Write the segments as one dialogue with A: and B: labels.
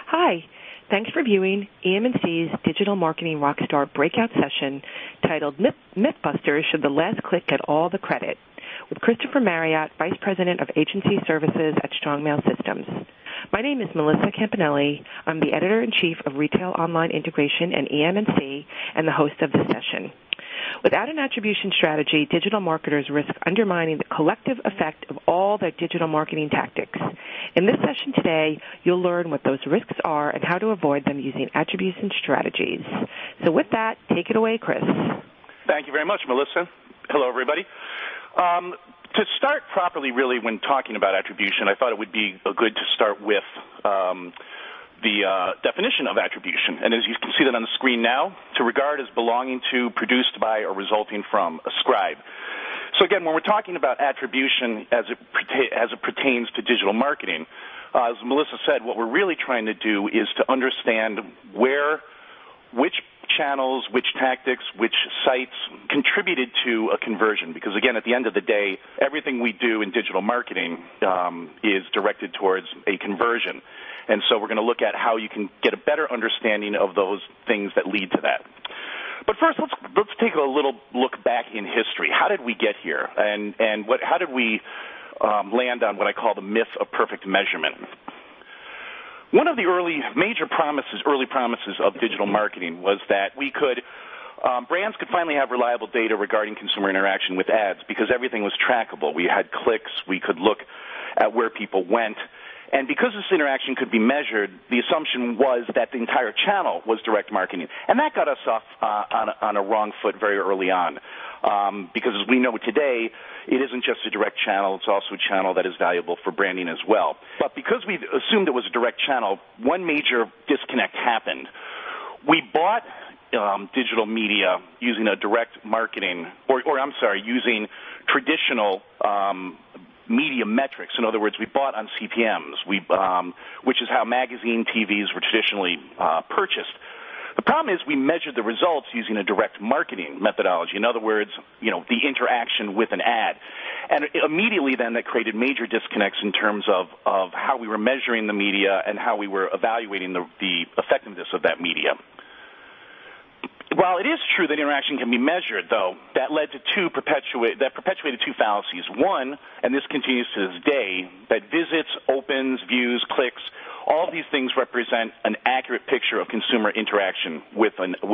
A: Hi. Thanks for viewing EM&C's Digital Marketing Rockstar breakout session titled Mythbusters Should the Last Click Get All the Credit? With Christopher Marriott, Vice President of Agency Services at Strongmail Systems. My name is Melissa Campanelli. I'm the Editor-in-Chief of Retail Online Integration and EM&C and the host of this session. Without an attribution strategy, digital marketers risk undermining the collective effect of all their digital marketing tactics. In this session today, you'll learn what those risks are and how to avoid them using attribution strategies. So with that, take it away, Chris.
B: Thank you very much, Melissa. Hello, everybody. To start properly, really, when talking about attribution, I thought it would be good to start with the definition of attribution. And as you can see that on the screen now, to regard as belonging to, produced by, or resulting from, ascribe. So again, when we're talking about attribution as it pertains to digital marketing, as Melissa said, what we're really trying to do is to understand which channels, which tactics, which sites contributed to a conversion. Because again, at the end of the day, everything we do in digital marketing is directed towards a conversion. And so we're going to look at how you can get a better understanding of those things that lead to that. But first, let's take a little look back in history. How did we get here? And how did we land on what I call the myth of perfect measurement? One of the early promises of digital marketing was that brands could finally have reliable data regarding consumer interaction with ads because everything was trackable. We had clicks. We could look at where people went. And because this interaction could be measured, the assumption was that the entire channel was direct marketing. And that got us off on a wrong foot very early on. Because as we know today, it isn't just a direct channel, it's also a channel that is valuable for branding as well. But because we assumed it was a direct channel, one major disconnect happened. We bought digital media using a direct marketing, using traditional media metrics. In other words, we bought on CPMs, which is how magazine TVs were traditionally purchased. The problem is we measured the results using a direct marketing methodology. In other words, the interaction with an ad. And immediately then that created major disconnects in terms of how we were measuring the media and how we were evaluating the effectiveness of that media. While it is true that interaction can be measured, though, that perpetuated two fallacies. One, and this continues to this day, that visits, opens, views, clicks, all of these things represent an accurate picture of consumer interaction with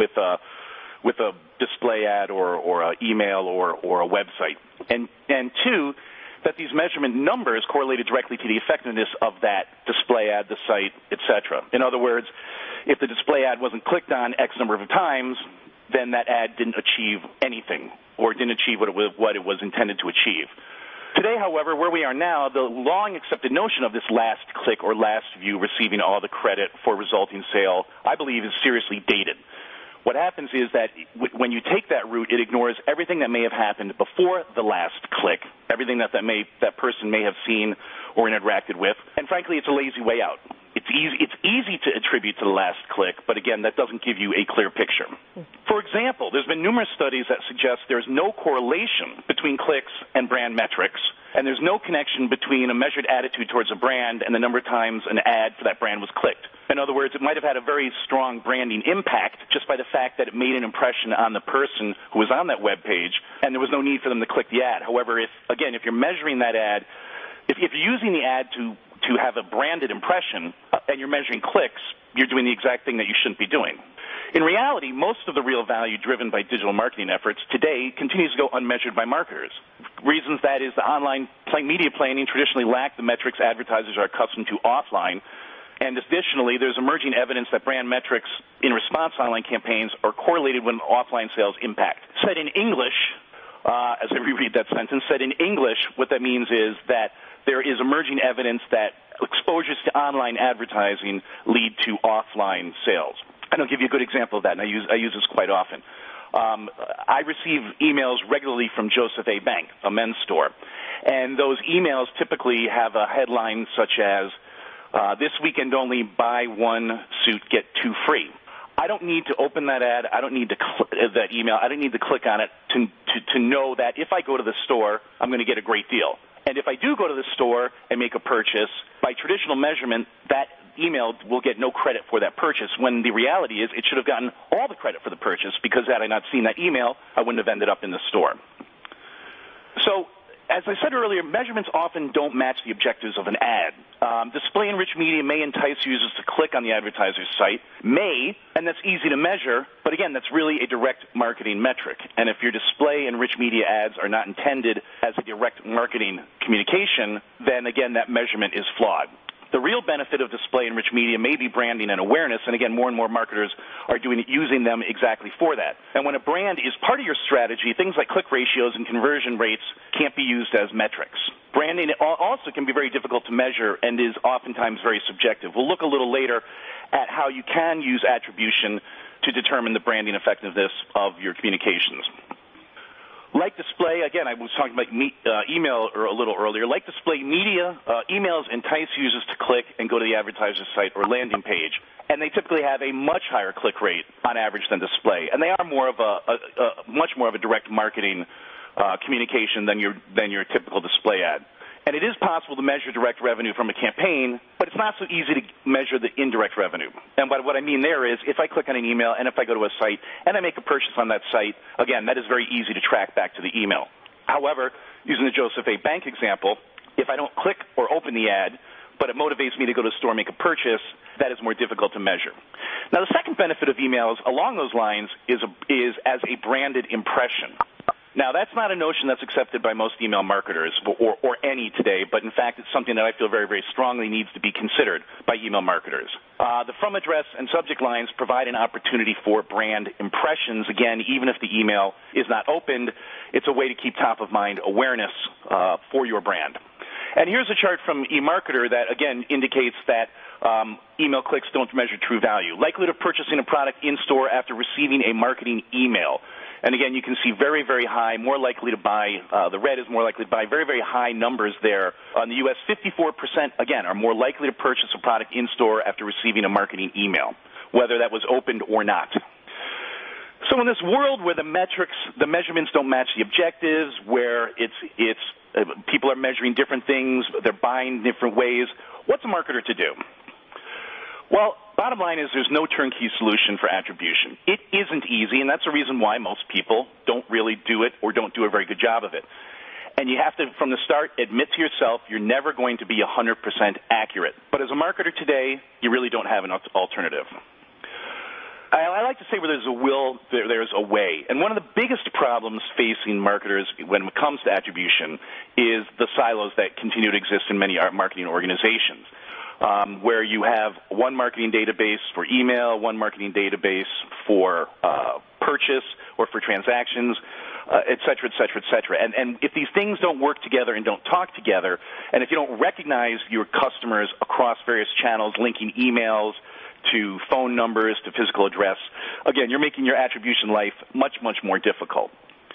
B: a display ad or an email or a website. And two, that these measurement numbers correlated directly to the effectiveness of that display ad, the site, etc. In other words, if the display ad wasn't clicked on X number of times, then that ad didn't achieve anything or didn't achieve what it was intended to achieve. Today, however, where we are now, the long-accepted notion of this last click or last view receiving all the credit for resulting sale, I believe, is seriously dated. What happens is that when you take that route, it ignores everything that may have happened before the last click, everything that person may have seen or interacted with, and frankly, it's a lazy way out. It's easy to attribute to the last click, but again, that doesn't give you a clear picture. For example, there's been numerous studies that suggest there's no correlation between clicks and brand metrics, and there's no connection between a measured attitude towards a brand and the number of times an ad for that brand was clicked. In other words, it might have had a very strong branding impact just by the fact that it made an impression on the person who was on that web page, and there was no need for them to click the ad. However, if you're measuring that ad, if you're using the ad to have a branded impression and you're measuring clicks, you're doing the exact thing that you shouldn't be doing. In reality, most of the real value driven by digital marketing efforts today continues to go unmeasured by marketers. Reasons that is the online media planning traditionally lack the metrics advertisers are accustomed to offline. And additionally, there's emerging evidence that brand metrics in response to online campaigns are correlated with offline sales impact. Said in English, as I reread that sentence, said in English, what that means is that there is emerging evidence that exposures to online advertising lead to offline sales. And I'll give you a good example of that, and I use this quite often. I receive emails regularly from Joseph A. Bank, a men's store. And those emails typically have a headline such as, this weekend only, buy one suit, get two free. I don't need to open that ad. I don't need to that email. I don't need to click on it to know that if I go to the store, I'm going to get a great deal. And if I do go to the store and make a purchase, by traditional measurement, that email will get no credit for that purchase, when the reality is it should have gotten all the credit for the purchase, because had I not seen that email, I wouldn't have ended up in the store. So, as I said earlier, measurements often don't match the objectives of an ad. Display-enriched media may entice users to click on the advertiser's site, and that's easy to measure, but again, that's really a direct marketing metric. And if your display-enriched media ads are not intended as a direct marketing communication, then again, that measurement is flawed. The real benefit of display-enriched media may be branding and awareness, and again, more and more marketers are using them exactly for that. And when a brand is part of your strategy, things like click ratios and conversion rates can't be used as metrics. Branding also can be very difficult to measure and is oftentimes very subjective. We'll look a little later at how you can use attribution to determine the branding effectiveness of your communications. Like display, again, I was talking about email a little earlier. Like display media, emails entice users to click and go to the advertiser's site or landing page, and they typically have a much higher click rate on average than display, and they are much more of a direct marketing communication than your typical display ad. And it is possible to measure direct revenue from a campaign, but it's not so easy to measure the indirect revenue. And what I mean there is, if I click on an email and if I go to a site and I make a purchase on that site, again, that is very easy to track back to the email. However, using the Joseph A. Bank example, if I don't click or open the ad, but it motivates me to go to the store and make a purchase, that is more difficult to measure. Now, the second benefit of emails along those lines is as a branded impression. Now, that's not a notion that's accepted by most email marketers or any today, but in fact, it's something that I feel very, very strongly needs to be considered by email marketers. The from address and subject lines provide an opportunity for brand impressions. Again, even if the email is not opened, it's a way to keep top of mind awareness for your brand. And here's a chart from eMarketer that, again, indicates that email clicks don't measure true value. Likelihood of purchasing a product in-store after receiving a marketing email. And again, you can see very, very high, more likely to buy, the red is more likely to buy, very, very high numbers there. On the U.S., 54%, again, are more likely to purchase a product in-store after receiving a marketing email, whether that was opened or not. So in this world where the measurements don't match the objectives, where people are measuring different things, they're buying different ways, what's a marketer to do? Well, bottom line is there's no turnkey solution for attribution. It isn't easy, and that's the reason why most people don't really do it or don't do a very good job of it. And you have to, from the start, admit to yourself you're never going to be 100% accurate. But as a marketer today, you really don't have an alternative. I like to say where there's a will, there's a way. And one of the biggest problems facing marketers when it comes to attribution is the silos that continue to exist in many marketing organizations. Where you have one marketing database for email, one marketing database for purchase or for transactions, et cetera, et cetera, et cetera. And if these things don't work together and don't talk together, and if you don't recognize your customers across various channels, linking emails to phone numbers to physical address, again, you're making your attribution life much, much more difficult.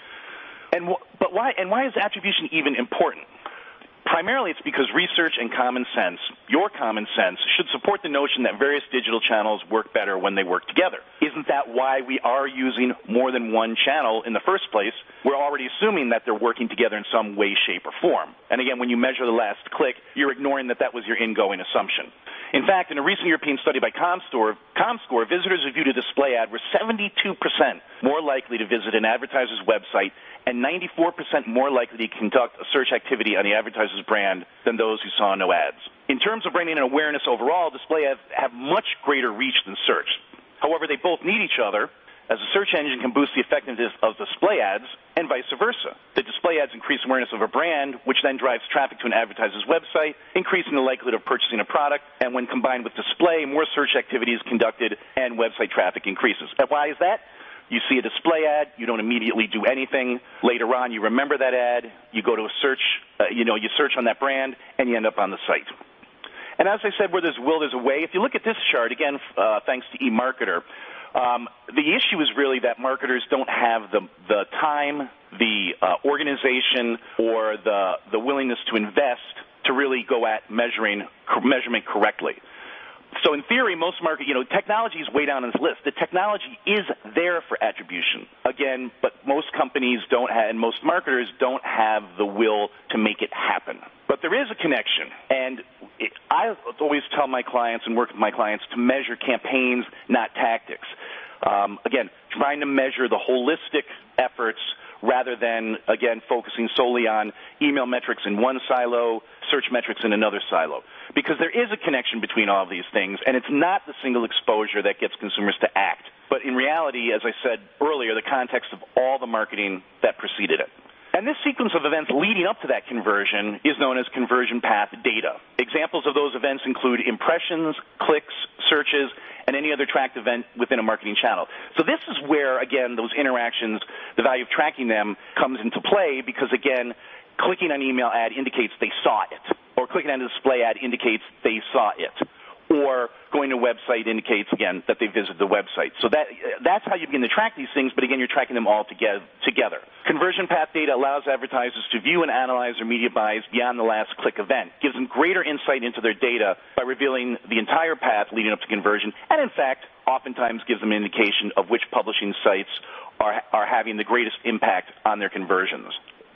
B: But why is attribution even important? Primarily, it's because research and common sense, your common sense, should support the notion that various digital channels work better when they work together. Isn't that why we are using more than one channel in the first place? We're already assuming that they're working together in some way, shape, or form. And again, when you measure the last click, you're ignoring that was your ingoing assumption. In fact, in a recent European study by ComScore, visitors who viewed a display ad were 72% more likely to visit an advertiser's website and 94% more likely to conduct a search activity on the advertiser's brand than those who saw no ads. In terms of branding and awareness overall, display ads have much greater reach than search. However, they both need each other, as a search engine can boost the effectiveness of display ads and vice versa. The display ads increase awareness of a brand, which then drives traffic to an advertiser's website, increasing the likelihood of purchasing a product, and when combined with display, more search activity is conducted and website traffic increases. And why is that? You see a display ad, you don't immediately do anything. Later on, you remember that ad, you go to a search, you search on that brand, and you end up on the site. And as I said, where there's will, there's a way. If you look at this chart, again, thanks to eMarketer, the issue is really that marketers don't have the time, the organization, or the willingness to invest to really go at measurement correctly. So in theory, most technology is way down on this list. The technology is there for attribution, again, but most companies don't have, and most marketers don't have the will to make it happen. But But there is a connection, and I always tell my clients and work with my clients to measure campaigns, not tactics. Again, trying to measure the holistic efforts rather than, again, focusing solely on email metrics in one silo, search metrics in another silo. Because there is a connection between all of these things, and it's not the single exposure that gets consumers to act. But in reality, as I said earlier, the context of all the marketing that preceded it. And this sequence of events leading up to that conversion is known as conversion path data. Examples of those events include impressions, clicks, searches, and any other tracked event within a marketing channel. So this is where, again, those interactions, the value of tracking them comes into play because, again, clicking on an email ad indicates they saw it, or clicking on a display ad indicates they saw it, or going to a website indicates, again, that they visited the website. So that's how you begin to track these things, but again, you're tracking them all together. Conversion path data allows advertisers to view and analyze their media buys beyond the last click event, gives them greater insight into their data by revealing the entire path leading up to conversion, and in fact, oftentimes gives them an indication of which publishing sites are having the greatest impact on their conversions.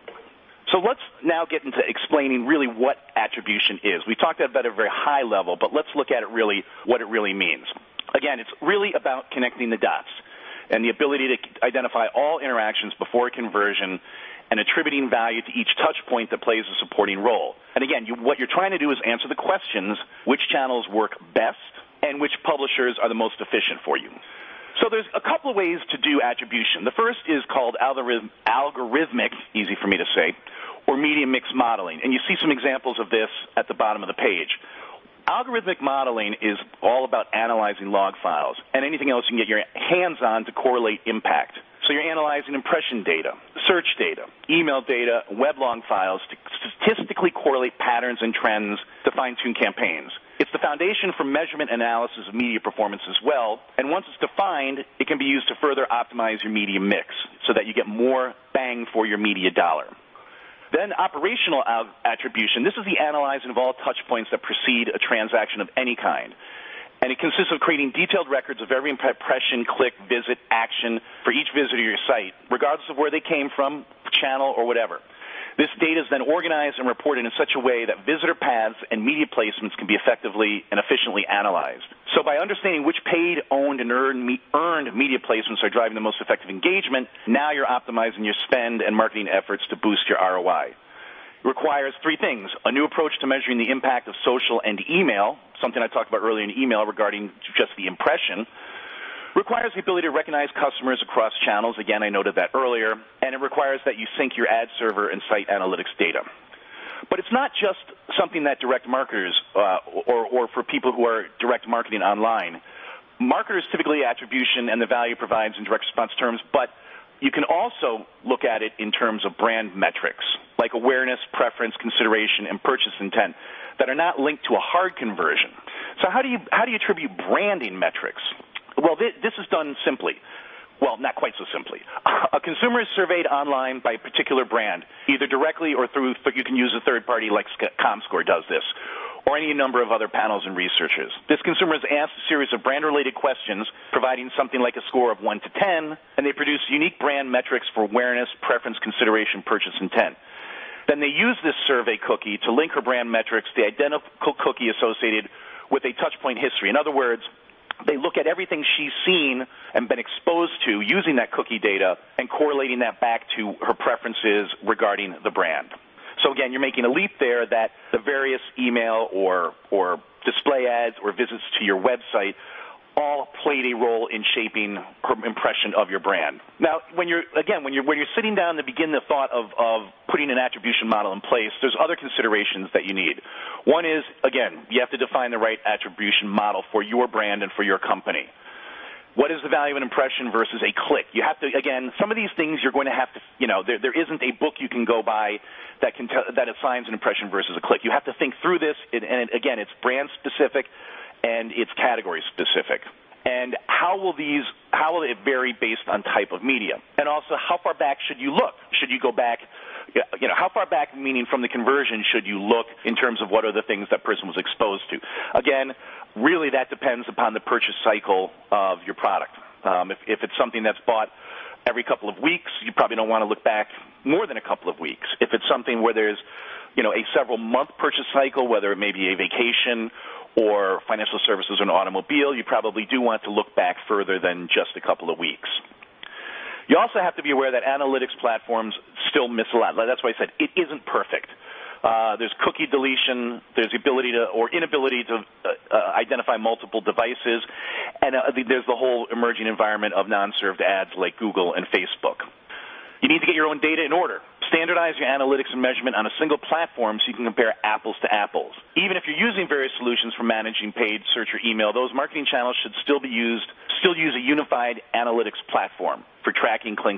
B: So let's now get into explaining really what attribution is. We talked about it at a very high level, but let's look at it really, what it really means. Again, it's really about connecting the dots and the ability to identify all interactions before conversion and attributing value to each touch point that plays a supporting role. And again, what you're trying to do is answer the questions, which channels work best and which publishers are the most efficient for you. So there's a couple of ways to do attribution. The first is called algorithmic, easy for me to say, or media mix modeling. And you see some examples of this at the bottom of the page. Algorithmic modeling is all about analyzing log files and anything else you can get your hands on to correlate impact. So you're analyzing impression data, search data, email data, web log files to statistically correlate patterns and trends to fine-tune campaigns. It's the foundation for measurement analysis of media performance as well, and once it's defined, it can be used to further optimize your media mix so that you get more bang for your media dollar. Then operational attribution. This is the analyzing of all touch points that precede a transaction of any kind. And it consists of creating detailed records of every impression, click, visit, action for each visitor to your site, regardless of where they came from, channel, or whatever. This data is then organized and reported in such a way that visitor paths and media placements can be effectively and efficiently analyzed. So by understanding which paid, owned, and earned media placements are driving the most effective engagement, now you're optimizing your spend and marketing efforts to boost your ROI. It requires three things: a new approach to measuring the impact of social and email, something I talked about earlier in email regarding just the impression. Requires the ability to recognize customers across channels. Again, I noted that earlier. And it requires that you sync your ad server and site analytics data. But it's not just something that direct marketers or for people who are direct marketing online. Marketers typically attribution and the value provides in direct response terms, but you can also look at it in terms of brand metrics, like awareness, preference, consideration, and purchase intent that are not linked to a hard conversion. So how do you attribute branding metrics? Well, this is done simply. Well, not quite so simply. A consumer is surveyed online by a particular brand, either directly or through, you can use a third party like Comscore does this, or any number of other panels and researchers. This consumer is asked a series of brand-related questions, providing something like a score of 1 to 10, and they produce unique brand metrics for awareness, preference, consideration, purchase intent. Then they use this survey cookie to link her brand metrics to the identical cookie associated with a touchpoint history. In other words, they look at everything she's seen and been exposed to using that cookie data and correlating that back to her preferences regarding the brand. So again, you're making a leap there that the various email or display ads or visits to your website all played a role in shaping her impression of your brand. Now, when you're sitting down to begin the thought of putting an attribution model in place, there's other considerations that you need. One is, again, you have to define the right attribution model for your brand and for your company. What is the value of an impression versus a click? You have to, again, some of these things you're going to have to, there isn't a book you can go by that assigns an impression versus a click. You have to think through this, and again, it's brand specific and it's category specific. And how will it vary based on type of media? And also, how far back should you look? Should you go back, how far back, meaning from the conversion, should you look in terms of what are the things that person was exposed to? Again, really that depends upon the purchase cycle of your product. If it's something that's bought every couple of weeks, you probably don't want to look back more than a couple of weeks. If it's something where there's a several-month purchase cycle, whether it may be a vacation or financial services or an automobile, you probably do want to look back further than just a couple of weeks. You also have to be aware that analytics platforms still miss a lot. That's why I said it isn't perfect. There's cookie deletion, there's the ability to or inability to identify multiple devices, and there's the whole emerging environment of non-served ads like Google and Facebook. You need to get your own data in order. Standardize your analytics and measurement on a single platform so you can compare apples to apples. Even if you're using various solutions for managing paid search or email, those marketing channels should still use a unified analytics platform for tracking clicks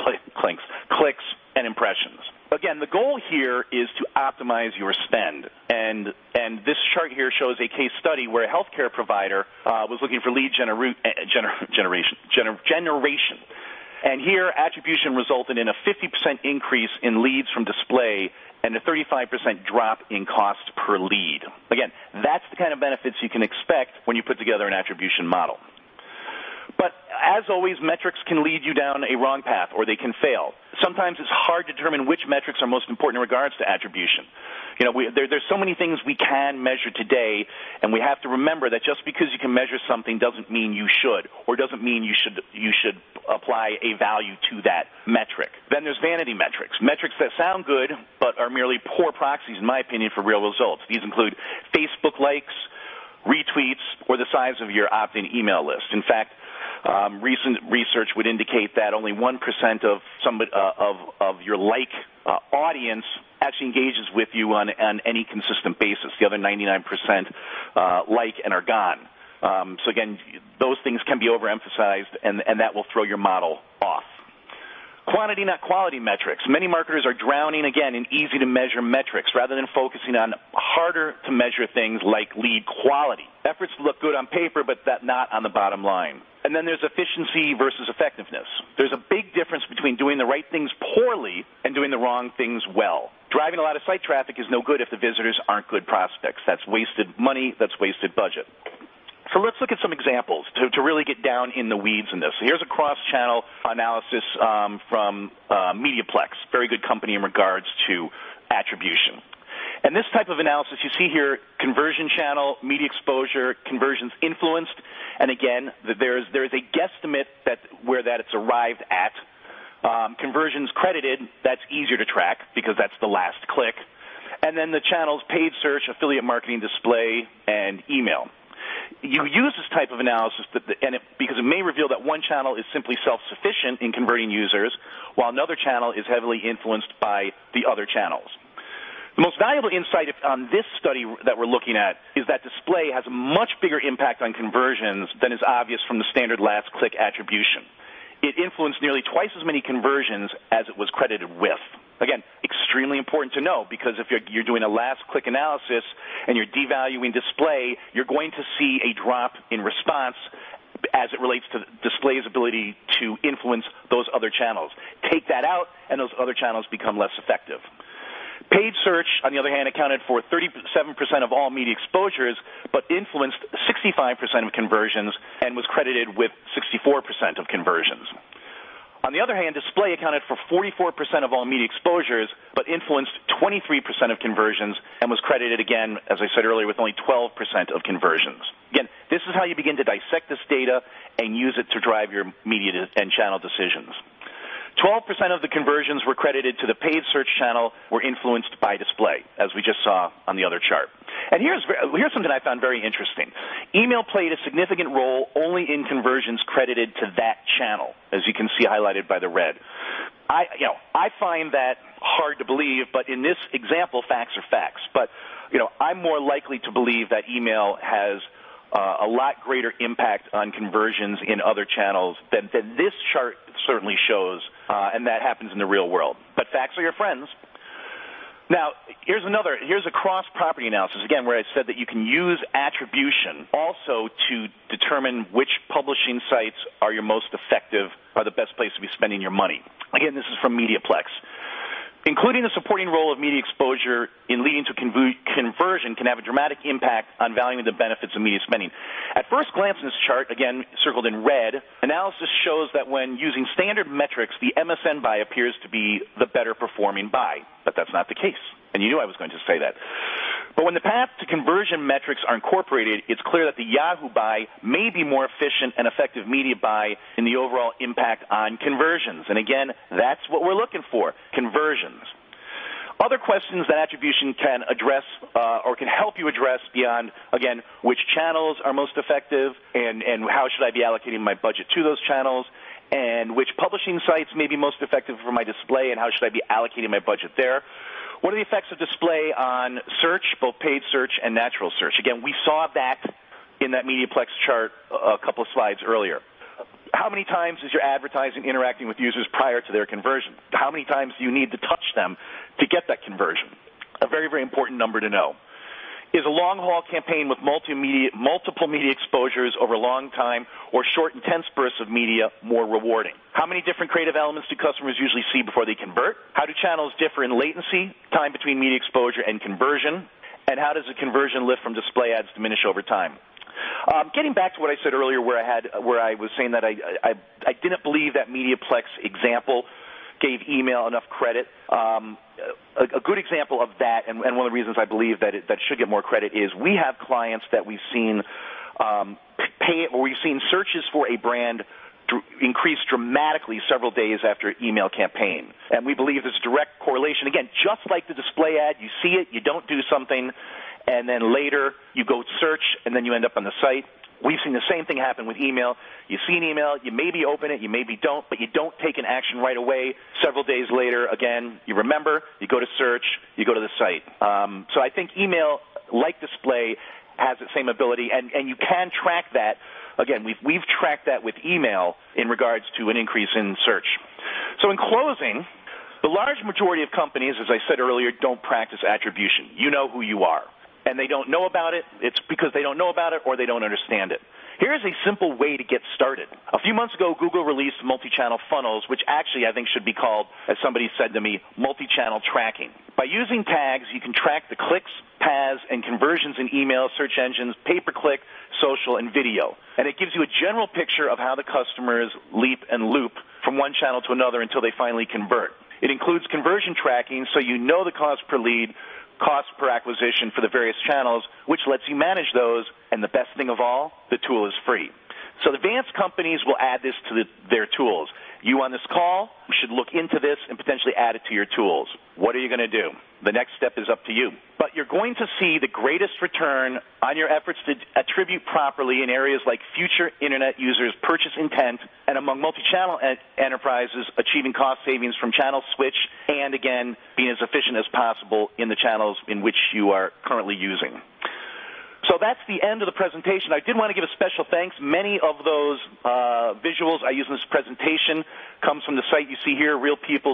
B: and impressions. Again, the goal here is to optimize your spend, and this chart here shows a case study where a healthcare provider was looking for lead generation. And here, attribution resulted in a 50% increase in leads from display and a 35% drop in cost per lead. Again, that's the kind of benefits you can expect when you put together an attribution model. But as always, metrics can lead you down a wrong path, or they can fail. Sometimes it's hard to determine which metrics are most important in regards to attribution. There's so many things we can measure today, and we have to remember that just because you can measure something doesn't mean you should, or doesn't mean you should apply a value to that metric. Then there's vanity metrics that sound good but are merely poor proxies, in my opinion, for real results. These include Facebook likes, retweets, or the size of your opt-in email list. In fact, recent research would indicate that only 1% of your audience actually engages with you on any consistent basis. The other 99% like and are gone. So again, those things can be overemphasized, and that will throw your model off. Quantity, not quality metrics. Many marketers are drowning, again, in easy-to-measure metrics rather than focusing on harder-to-measure things like lead quality. Efforts look good on paper, but not on the bottom line. And then there's efficiency versus effectiveness. There's a big difference between doing the right things poorly and doing the wrong things well. Driving a lot of site traffic is no good if the visitors aren't good prospects. That's wasted money. That's wasted budget. So let's look at some examples to really get down in the weeds in this. So here's a cross-channel analysis from Mediaplex, very good company in regards to attribution. And this type of analysis, you see here, conversion channel, media exposure, conversions influenced, and again, there is a guesstimate where it's arrived at. Conversions credited, that's easier to track because that's the last click. And then the channels paid search, affiliate marketing, display, and email. You use this type of analysis because it may reveal that one channel is simply self-sufficient in converting users, while another channel is heavily influenced by the other channels. The most valuable insight on this study that we're looking at is that display has a much bigger impact on conversions than is obvious from the standard last click attribution. It influenced nearly twice as many conversions as it was credited with. Again, extremely important to know, because if you're doing a last click analysis and you're devaluing display, you're going to see a drop in response as it relates to display's ability to influence those other channels. Take that out, and those other channels become less effective. Paid search, on the other hand, accounted for 37% of all media exposures, but influenced 65% of conversions and was credited with 64% of conversions. On the other hand, display accounted for 44% of all media exposures, but influenced 23% of conversions and was credited, again, as I said earlier, with only 12% of conversions. Again, this is how you begin to dissect this data and use it to drive your media and channel decisions. 12% of the conversions were credited to the paid search channel were influenced by display, as we just saw on the other chart. And here's something I found very interesting. Email played a significant role only in conversions credited to that channel, as you can see highlighted by the red. I find that hard to believe, but in this example, facts are facts. But, I'm more likely to believe that email has a lot greater impact on conversions in other channels than this chart certainly shows, and that happens in the real world. But facts are your friends. Now, here's a cross-property analysis, again, where I said that you can use attribution also to determine which publishing sites are your most effective, are the best place to be spending your money. Again, this is from Mediaplex. Including the supporting role of media exposure in leading to conversion can have a dramatic impact on valuing the benefits of media spending. At first glance in this chart, again circled in red, analysis shows that when using standard metrics, the MSN buy appears to be the better performing buy. But that's not the case. And you knew I was going to say that. But when the path to conversion metrics are incorporated, it's clear that the Yahoo buy may be more efficient and effective media buy in the overall impact on conversions. And again, that's what we're looking for, conversions. Other questions that attribution can address or can help you address beyond, again, which channels are most effective and how should I be allocating my budget to those channels, and which publishing sites may be most effective for my display and how should I be allocating my budget there. What are the effects of display on search, both paid search and natural search? Again, we saw that in that Mediaplex chart a couple of slides earlier. How many times is your advertising interacting with users prior to their conversion? How many times do you need to touch them to get that conversion? A very, very important number to know. Is a long-haul campaign with multiple media exposures over a long time or short, intense bursts of media more rewarding? How many different creative elements do customers usually see before they convert? How do channels differ in latency, time between media exposure and conversion? And how does the conversion lift from display ads diminish over time? Getting back to what I said earlier where I was saying that I didn't believe that Mediaplex example gave email enough credit. A good example of that, and one of the reasons I believe that that should get more credit, is we have clients that we've seen we've seen searches for a brand increase dramatically several days after email campaign. And we believe there's a direct correlation. Again, just like the display ad, you see it, you don't do something, and then later you go search, and then you end up on the site. We've seen the same thing happen with email. You see an email, you maybe open it, you maybe don't, but you don't take an action right away. Several days later, again, you remember, you go to search, you go to the site. So I think email, like display, has the same ability, and you can track that. Again, we've tracked that with email in regards to an increase in search. So in closing, the large majority of companies, as I said earlier, don't practice attribution. You know who you are. And they don't know about it. It's because they don't know about it or they don't understand it. Here's a simple way to get started. A few months ago, Google released multi-channel funnels, which actually I think should be called, as somebody said to me, multi-channel tracking. By using tags, you can track the clicks, paths, and conversions in email, search engines, pay-per-click, social, and video. And it gives you a general picture of how the customers leap and loop from one channel to another until they finally convert. It includes conversion tracking, so you know the cost per lead, cost per acquisition for the various channels, which lets you manage those, and the best thing of all, the tool is free. So advanced companies will add this to their tools. You on this call should look into this and potentially add it to your tools. What are you going to do? The next step is up to you. But you're going to see the greatest return on your efforts to attribute properly in areas like future Internet users' purchase intent and among multi-channel enterprises achieving cost savings from channel switch and, again, being as efficient as possible in the channels in which you are currently using. So that's the end of the presentation. I did want to give a special thanks. Many of those visuals I use in this presentation comes from the site you see here,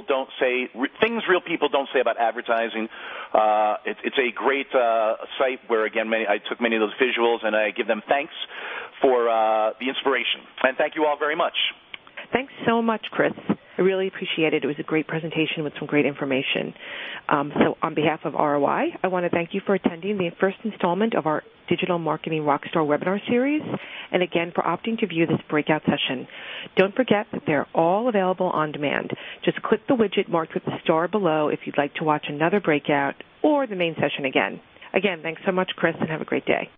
B: Things Real People Don't Say About Advertising. It's a great site where, again, I took many of those visuals, and I give them thanks for the inspiration. And thank you all very much.
A: Thanks so much, Chris. I really appreciate it. It was a great presentation with some great information. So on behalf of ROI, I want to thank you for attending the first installment of our Digital Marketing Rockstar webinar series, and again for opting to view this breakout session. Don't forget that they're all available on demand. Just click the widget marked with the star below if you'd like to watch another breakout or the main session again. Again, thanks so much, Chris, and have a great day.